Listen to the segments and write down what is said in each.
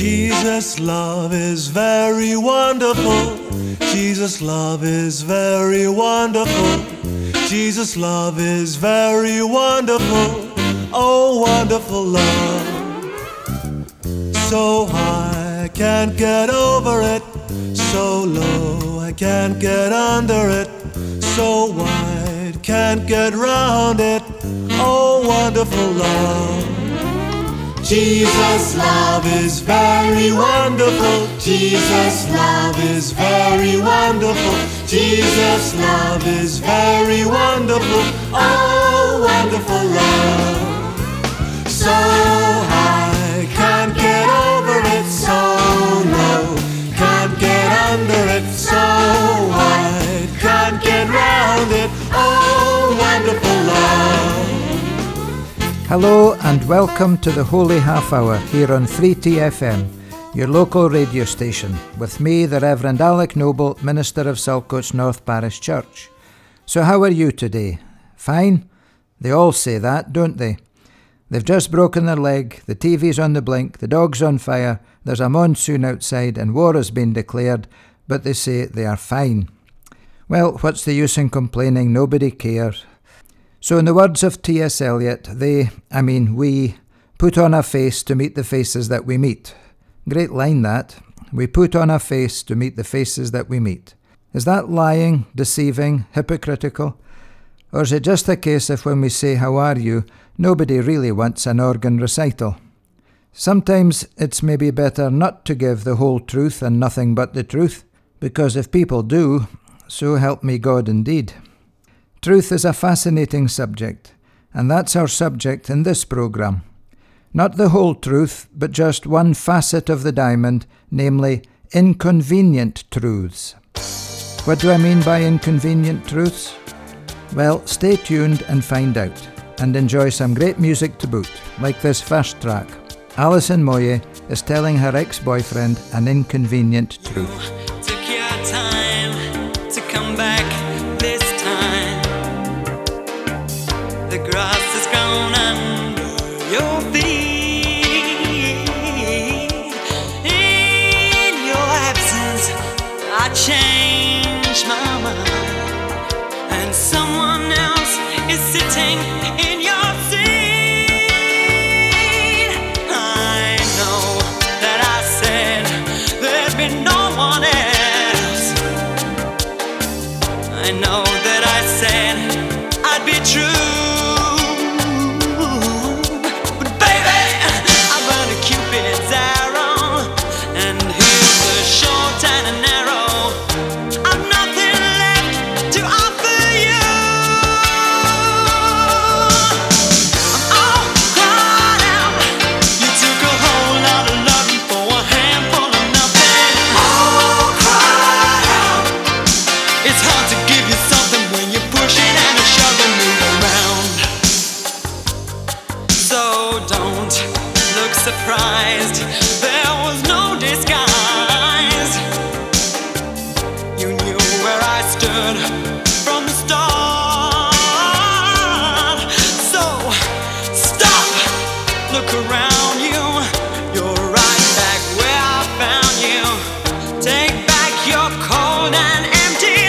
Jesus' love is very wonderful. Jesus' love is very wonderful. Jesus' love is very wonderful. Oh, wonderful love. So high I can't get over it. So low I can't get under it. So wide can't get round it. Oh, wonderful love. Jesus' love is very wonderful. Jesus' love is very wonderful. Jesus' love is very wonderful. Oh, wonderful love. So high, can't get over it. So low, can't get under it. So wide, can't get round it. Oh, wonderful love. Hello and welcome to the Holy Half Hour here on 3TFM, your local radio station, with me, the Reverend Alec Noble, Minister of Saltcoats North Parish Church. So how are you today? Fine? They all say that, don't they? They've just broken their leg, the TV's on the blink, the dog's on fire, there's a monsoon outside and war has been declared, but they say they are fine. Well, what's the use in complaining? Nobody cares. So in the words of T.S. Eliot, we put on a face to meet the faces that we meet. Great line that. We put on a face to meet the faces that we meet. Is that lying, deceiving, hypocritical? Or is it just a case of when we say, how are you, nobody really wants an organ recital? Sometimes it's maybe better not to give the whole truth and nothing but the truth, because if people do, so help me God indeed. Truth is a fascinating subject, and that's our subject in this programme. Not the whole truth, but just one facet of the diamond, namely inconvenient truths. What do I mean by inconvenient truths? Well, stay tuned and find out, and enjoy some great music to boot, like this first track. Alison Moye is telling her ex-boyfriend an inconvenient truth. Took your time to come back this time. The grass has grown under your feet. In your absence, I changed my mind, and someone else is sitting in your seat. I know that I said there'd be no one else. I know that I said I'd be true. Surprised, there was no disguise. You knew where I stood from the start. So stop, look around you. You're right back where I found you. Take back your cold and empty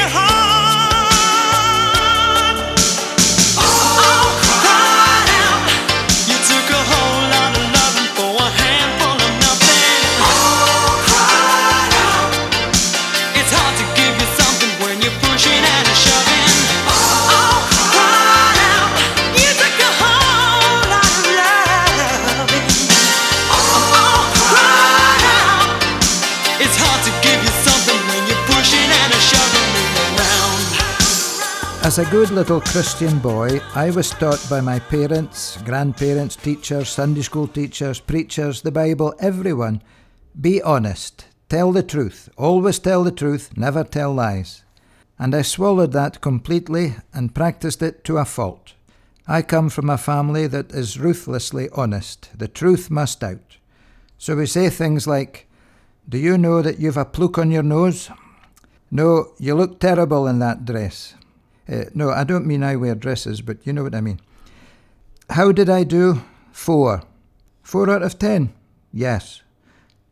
heart. Oh, cry out. You took a whole lot of loving for a handful of nothing. Oh, cry out. It's hard to give you something when you're pushing and shoving. Oh, cry out. You took a whole lot of loving. Oh, cry out. It's hard to give you something when you're pushing and shoving me around. As a good little Christian boy, I was taught by my parents, grandparents, teachers, Sunday school teachers, preachers, the Bible, everyone, be honest, tell the truth, always tell the truth, never tell lies. And I swallowed that completely and practiced it to a fault. I come from a family that is ruthlessly honest. The truth must out. So we say things like, do you know that you've a pluke on your nose? No, you look terrible in that dress. No, I don't mean I wear dresses, but you know what I mean. How did I do? 4. 4 out of 10? Yes.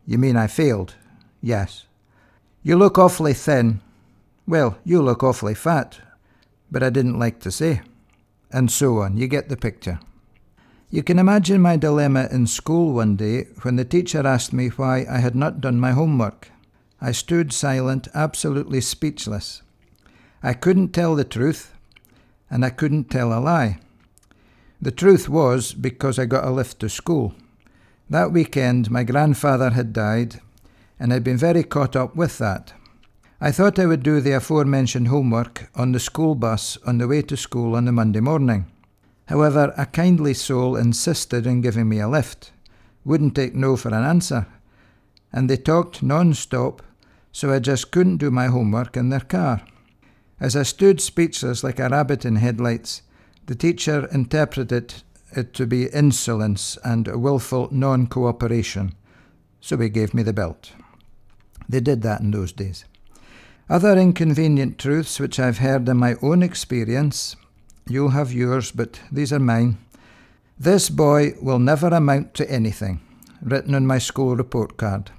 You mean I failed? Yes. You look awfully thin. Well, you look awfully fat. But I didn't like to say. And so on. You get the picture. You can imagine my dilemma in school one day when the teacher asked me why I had not done my homework. I stood silent, absolutely speechless. I couldn't tell the truth, and I couldn't tell a lie. The truth was because I got a lift to school. That weekend, my grandfather had died, and I'd been very caught up with that. I thought I would do the aforementioned homework on the school bus on the way to school on the Monday morning. However, a kindly soul insisted on giving me a lift, wouldn't take no for an answer, and they talked non-stop, so I just couldn't do my homework in their car. As I stood speechless like a rabbit in headlights, the teacher interpreted it to be insolence and willful non-cooperation, so he gave me the belt. They did that in those days. Other inconvenient truths which I've heard in my own experience, you'll have yours, but these are mine. This boy will never amount to anything, written on my school report card.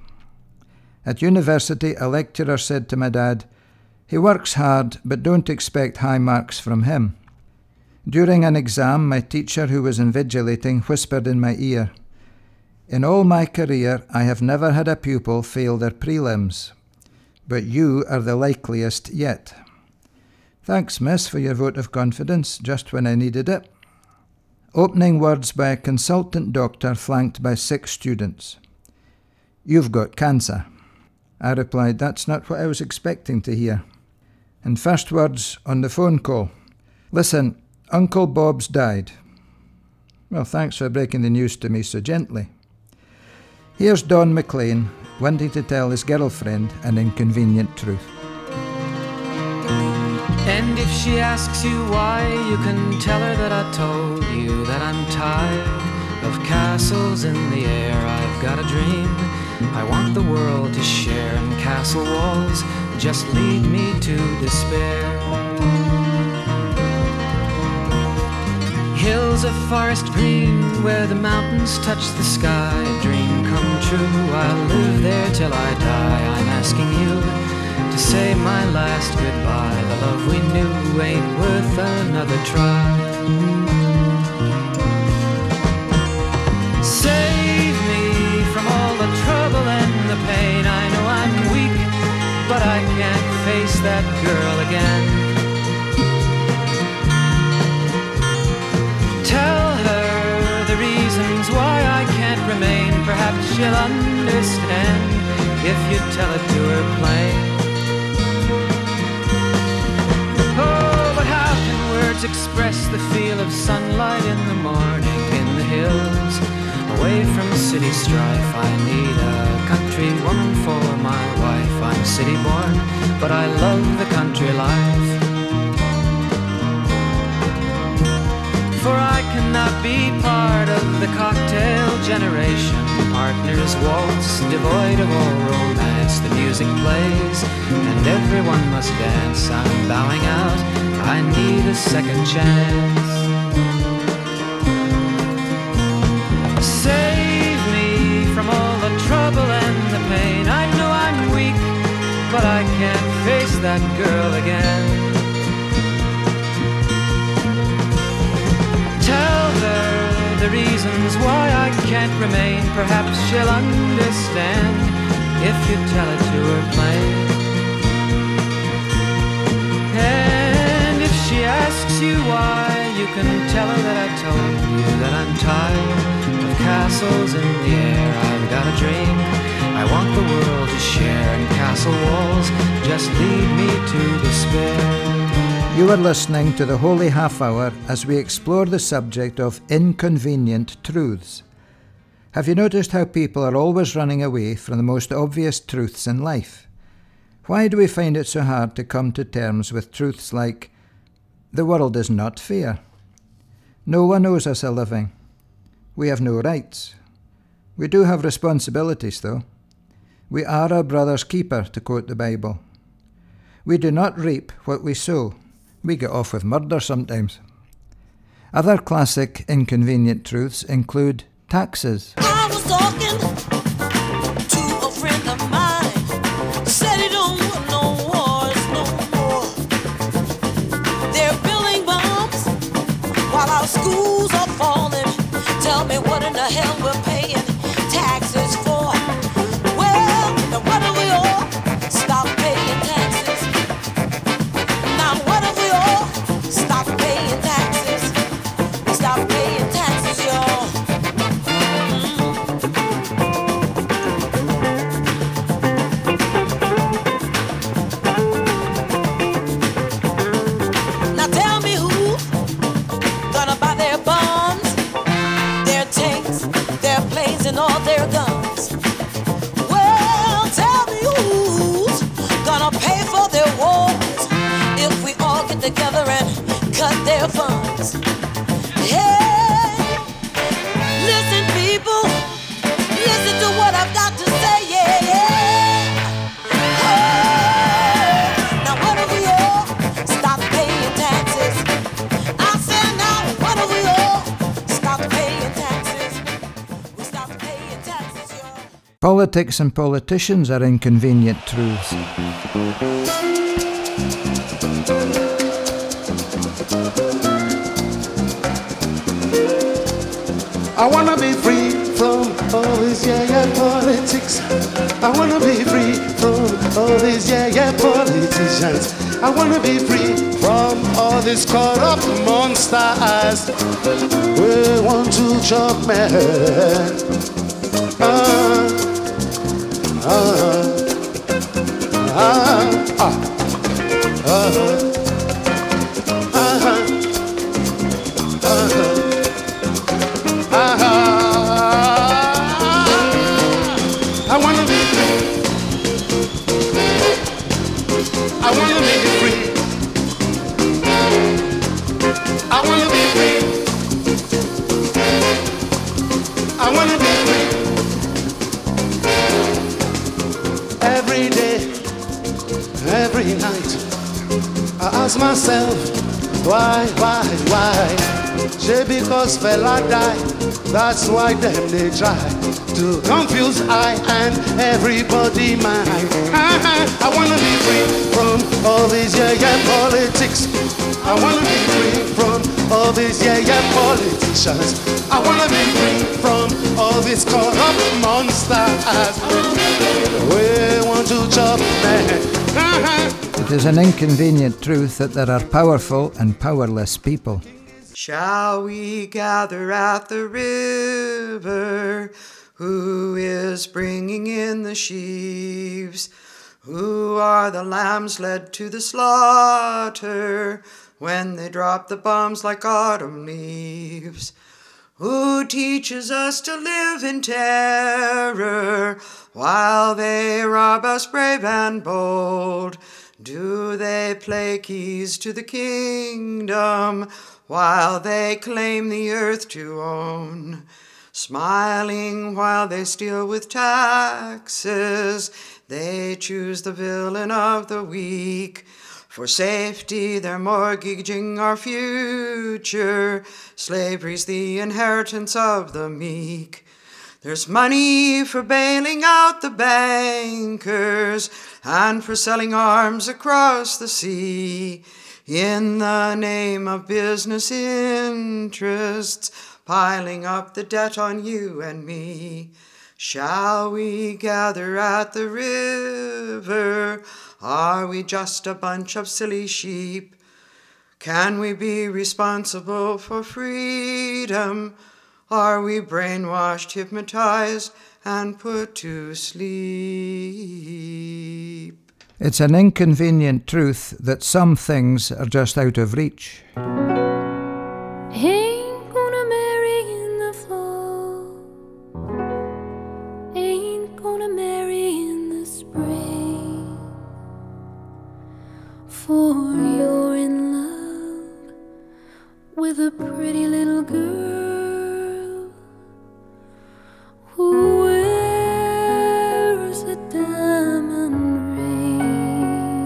At university, a lecturer said to my dad, he works hard, but don't expect high marks from him. During an exam, my teacher, who was invigilating, whispered in my ear, in all my career, I have never had a pupil fail their prelims, but you are the likeliest yet. Thanks, miss, for your vote of confidence, just when I needed it. Opening words by a consultant doctor flanked by 6 students. You've got cancer. I replied, that's not what I was expecting to hear. And first words on the phone call. Listen, Uncle Bob's died. Well, thanks for breaking the news to me so gently. Here's Don McLean wanting to tell his girlfriend an inconvenient truth. And if she asks you why, you can tell her that I told you that I'm tired of castles in the air. I've got a dream I want the world to share, and castle walls just lead me to despair. Hills of forest green where the mountains touch the sky, dream come true, I'll live there till I die. I'm asking you to say my last goodbye. The love we knew ain't worth another try. Save me from all the trouble and the pain. I know I'm weak, but I can't face that girl again. Tell her the reasons why I can't remain. Perhaps she'll understand if you tell it to her plain. Oh, but how can words express the feel of sunlight in the morning in the hills, away from city strife? I need a country woman for my wife. I'm city born, but I love the country life. For I cannot be part of the cocktail generation. Partners waltz, devoid of all romance. The music plays, and everyone must dance. I'm bowing out, I need a second chance. Save me from all the trouble and the pain. I know I'm weak, but I can't face that girl again. Tell her the reasons why I can't remain. Perhaps she'll understand if you tell it to her plain. And if she asks you why, you can tell her that I told you that I'm tired of castles in the air. I've got a dream I want the world to share, and castle walls just lead me to despair. You are listening to the Holy Half Hour as we explore the subject of inconvenient truths. Have you noticed how people are always running away from the most obvious truths in life? Why do we find it so hard to come to terms with truths like, the world is not fair, no one owes us a living, we have no rights, we do have responsibilities though, we are our brother's keeper, to quote the Bible, we do not reap what we sow, we get off with murder sometimes. Other classic inconvenient truths include taxes. I was talking to a welfare funds. Hey, listen, people, listen to what I've got to say. Yeah, yeah. Oh, now what if we all stop paying taxes? I said, now what if we all stop paying taxes? We stop paying taxes, y'all. Politics and politicians are inconvenient truths. I wanna be free from all this politics. I wanna be free from all these politicians. I wanna be free from all these corrupt monsters. We want to chop man. I wanna be free. I wanna make it free. I wanna be free. I wanna be free. Every day, every night, I ask myself, why? Just because fella die, that's why them they try to confuse I and everybody mind. I wanna be free from all these politics. I wanna be free from all these politicians. I wanna be free from all these corrupt monsters. We want to chop man. It is an inconvenient truth that there are powerful and powerless people. Shall we gather at the river? Who is bringing in the sheaves? Who are the lambs led to the slaughter when they drop the bombs like autumn leaves? Who teaches us to live in terror while they rob us brave and bold? Do they play keys to the kingdom while they claim the earth to own? Smiling while they steal with taxes, they choose the villain of the weak. For safety, they're mortgaging our future. Slavery's the inheritance of the meek. There's money for bailing out the bankers and for selling arms across the sea in the name of business interests, piling up the debt on you and me. Shall we gather at the river? Are we just a bunch of silly sheep? Can we be responsible for freedom? Are we brainwashed, hypnotized, and put to sleep? It's an inconvenient truth that some things are just out of reach. Ain't gonna marry in the fall. Ain't gonna marry in the spring. For you're in love with a pretty little girl who wears a diamond ring.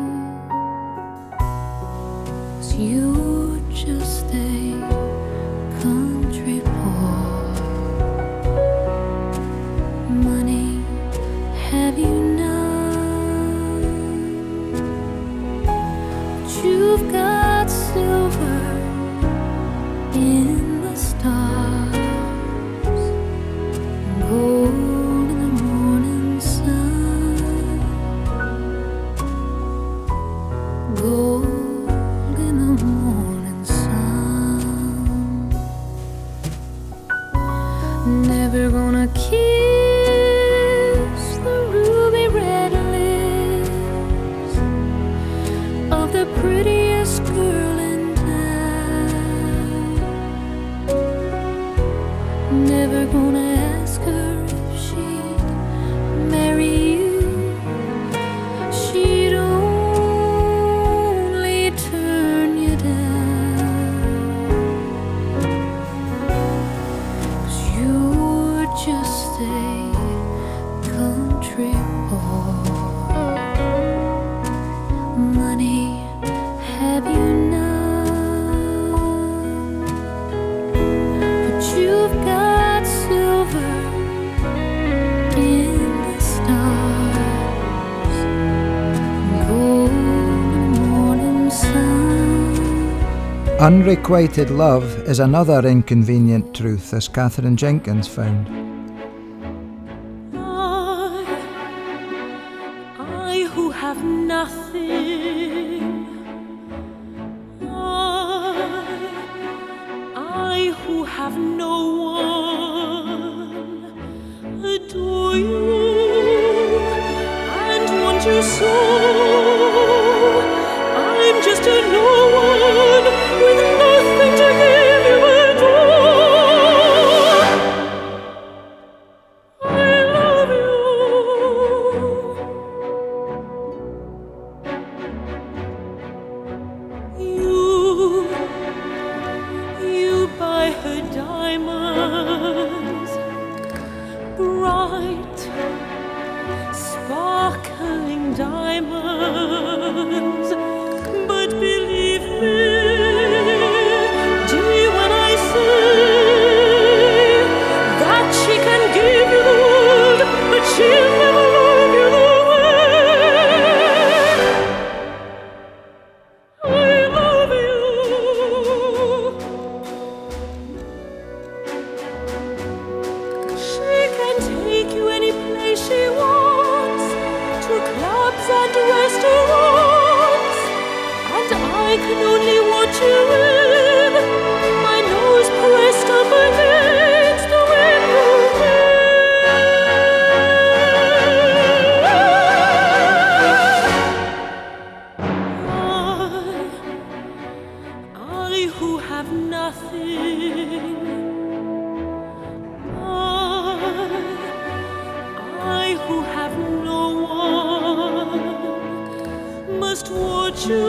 'Cause you're just a country boy. Money have you none? But you've got silver in the stars, gold in the morning sun, gold in the morning sun. Never gonna kiss the ruby triple. Money, have you none? But you've got silver in the stars, golden morning sun. Unrequited love is another inconvenient truth, as Catherine Jenkins found. I who have nothing, I who have no one, adore you and want you so. I'm just a no one with nothing to give you at all. I love you. You buy her diamonds, bright, sparkling diamonds. But believe me, dear, when I say that she can give you the world, but she'll never love you the way I love you. She can take you any place she wants, to clubs and restaurants, and I can only watch you with my nose pressed up against the window I who have nothing, I who have no one, must watch you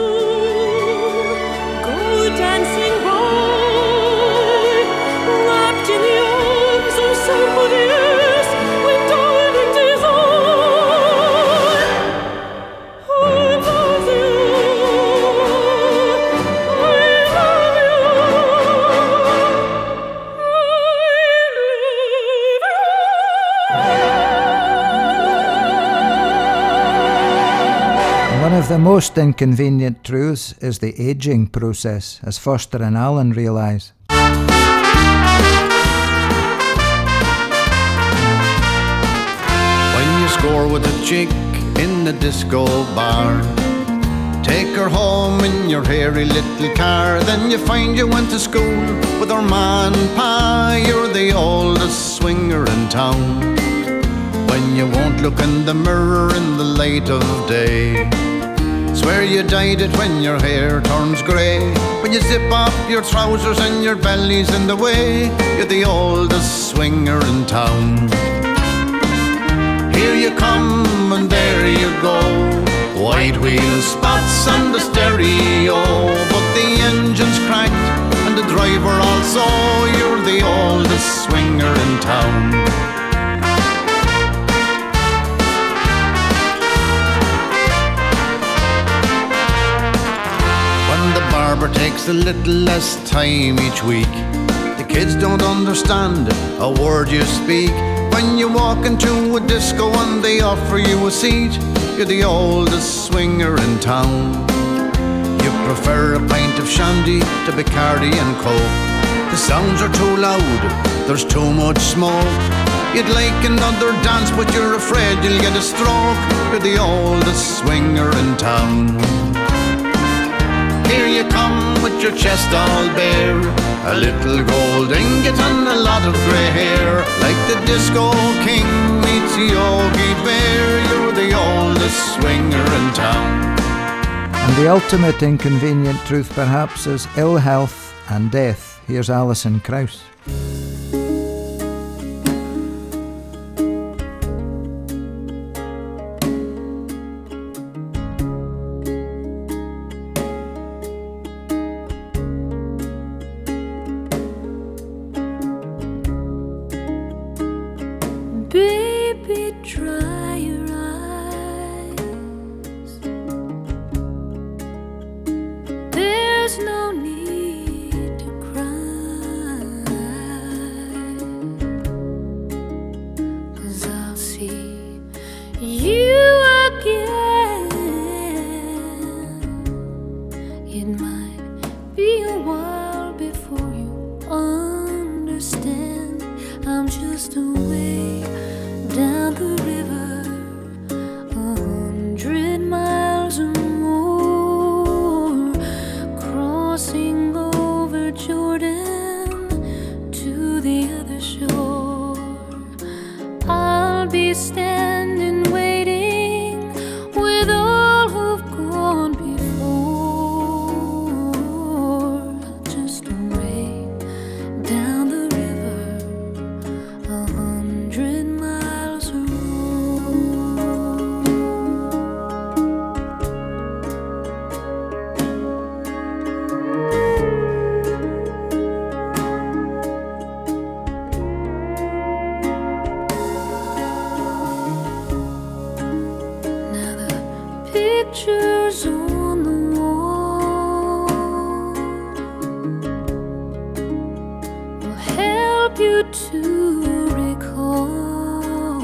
go dancing by, wrapped in the arms of somebody else with darling desire. I love you, I love you, One of the most inconvenient truths is the ageing process, as Foster and Allen realise. When you score with a chick in the disco bar, take her home in your hairy little car, then you find you went to school with her ma and pa. You're the oldest swinger in town. When you won't look in the mirror in the light of day, swear you dyed it when your hair turns grey. When you zip up your trousers and your belly's in the way, you're the oldest swinger in town. Here you come and there you go, white wheel spots on the stereo, but the engine's cracked and the driver also. You're the oldest swinger in town. The barber takes a little less time each week. The kids don't understand a word you speak. When you walk into a disco and they offer you a seat, you're the oldest swinger in town. You prefer a pint of shandy to Bacardi and Coke. The sounds are too loud, there's too much smoke. You'd like another dance but you're afraid you'll get a stroke. You're the oldest swinger in town. Here you come with your chest all bare, a little gold ingot and a lot of grey hair. Like the disco king meets Yogi Bear, you're the oldest swinger in town. And the ultimate inconvenient truth perhaps is ill health and death. Here's Alison Krauss. Baby, dry your you again. It might be a while before you understand. I'm just away down the river, 100 miles or more, crossing over Jordan to the other shore. I'll be standing waiting with all who've gone before, just away down the river, 100 miles or now the pictures on the wall will help you to recall.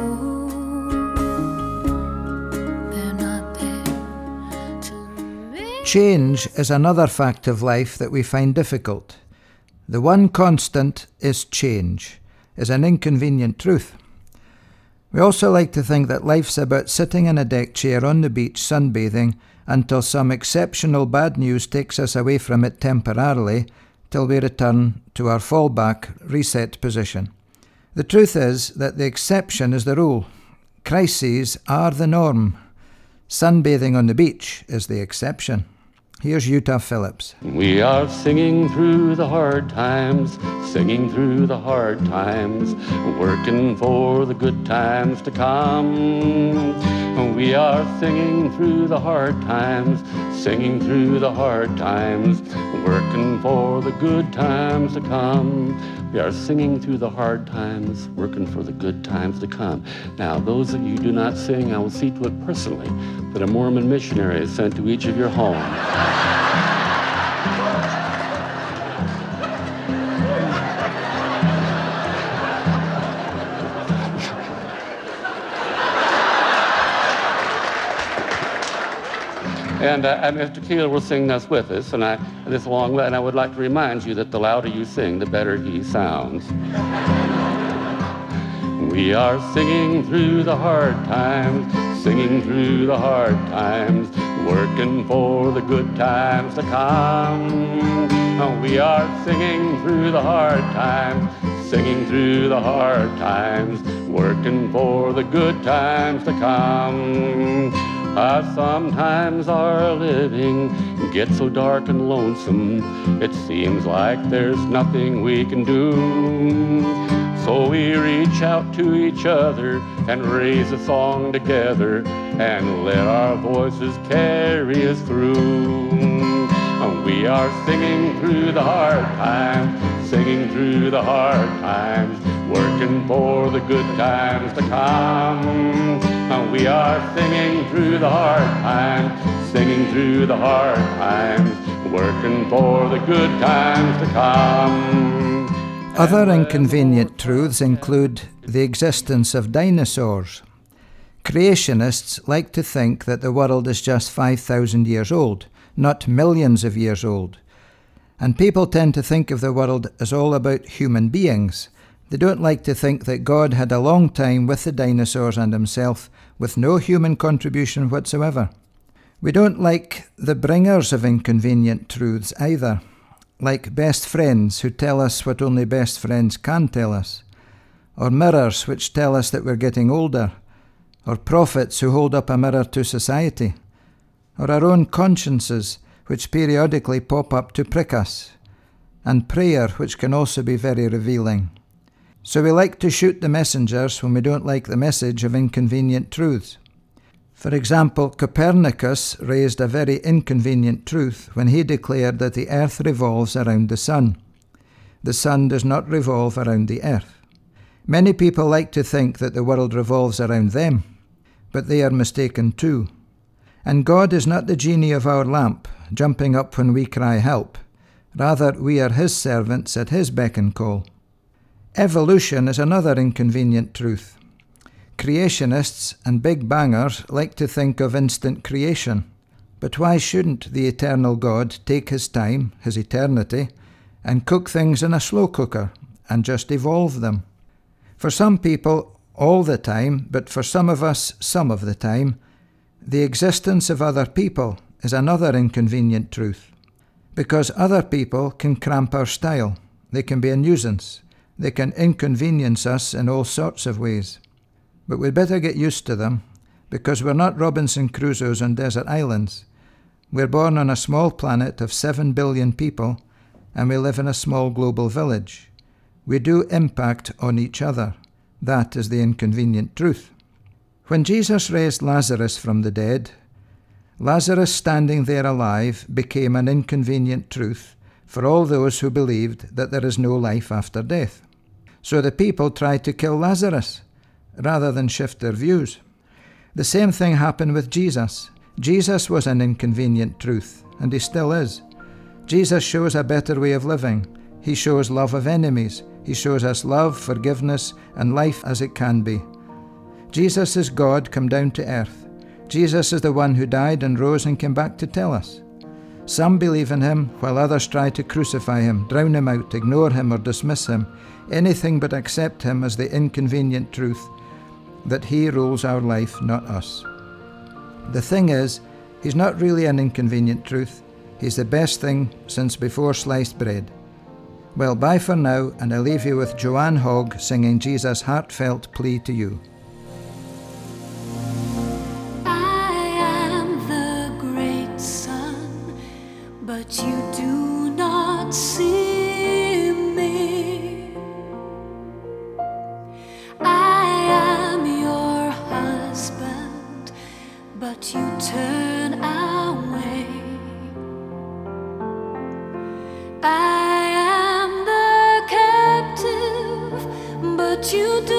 They're not there to make. Change is another fact of life that we find difficult. The one constant is change, is an inconvenient truth. We also like to think that life's about sitting in a deck chair on the beach sunbathing until some exceptional bad news takes us away from it temporarily till we return to our fallback reset position. The truth is that the exception is the rule. Crises are the norm. Sunbathing on the beach is the exception. Here's Utah Phillips. We are singing through the hard times, singing through the hard times, working for the good times to come. We are singing through the hard times, singing through the hard times, working for the good times to come. We are singing through the hard times, working for the good times to come. Now, those of you who do not sing, I will see to it personally that a Mormon missionary is sent to each of your homes. And Mr. Keel will sing this with us, and this along with, and I would like to remind you that the louder you sing, the better he sounds. We are singing through the hard times, singing through the hard times, working for the good times to come. We are singing through the hard times, singing through the hard times, working for the good times to come. Sometimes our living gets so dark and lonesome, it seems like there's nothing we can do. So we reach out to each other and raise a song together and let our voices carry us through. We are singing through the hard times, singing through the hard times, working for the good times to come. We are singing through the hard times, singing through the hard times, working for the good times to come. Other inconvenient truths include the existence of dinosaurs. Creationists like to think that the world is just 5,000 years old, not millions of years old. And people tend to think of the world as all about human beings. They don't like to think that God had a long time with the dinosaurs and himself, with no human contribution whatsoever. We don't like the bringers of inconvenient truths either, like best friends who tell us what only best friends can tell us, or mirrors which tell us that we're getting older, or prophets who hold up a mirror to society, or our own consciences which periodically pop up to prick us, and prayer which can also be very revealing. So we like to shoot the messengers when we don't like the message of inconvenient truths. For example, Copernicus raised a very inconvenient truth when he declared that the earth revolves around the sun. The sun does not revolve around the earth. Many people like to think that the world revolves around them, but they are mistaken too. And God is not the genie of our lamp, jumping up when we cry help. Rather, we are his servants at his beck and call. Evolution is another inconvenient truth. creationists and big bangers like to think of instant creation. But why shouldn't the eternal God take his time, his eternity, and cook things in a slow cooker and just evolve them? For some people, all the time, but for some of us, some of the time, the existence of other people is another inconvenient truth. Because other people can cramp our style. They can be a nuisance. They can inconvenience us in all sorts of ways. But we'd better get used to them, because we're not Robinson Crusoes on desert islands. We're born on a small planet of 7 billion people, and we live in a small global village. We do impact on each other. That is the inconvenient truth. When Jesus raised Lazarus from the dead, Lazarus standing there alive became an inconvenient truth for all those who believed that there is no life after death. So the people tried to kill Lazarus rather than shift their views. The same thing happened with Jesus. Jesus was an inconvenient truth, and he still is. Jesus shows a better way of living. He shows love of enemies. He shows us love, forgiveness, and life as it can be. Jesus is God come down to earth. Jesus is the one who died and rose and came back to tell us. Some believe in him, while others try to crucify him, drown him out, ignore him, or dismiss him. Anything but accept him as the inconvenient truth that he rules our life, not us. The thing is, he's not really an inconvenient truth. He's the best thing since before sliced bread. Well, bye for now, and I leave you with Joanne Hogg singing Jesus' heartfelt plea to you. I am the great sun, but you do not see me. I am your husband, but you turn away. I am the captive, but you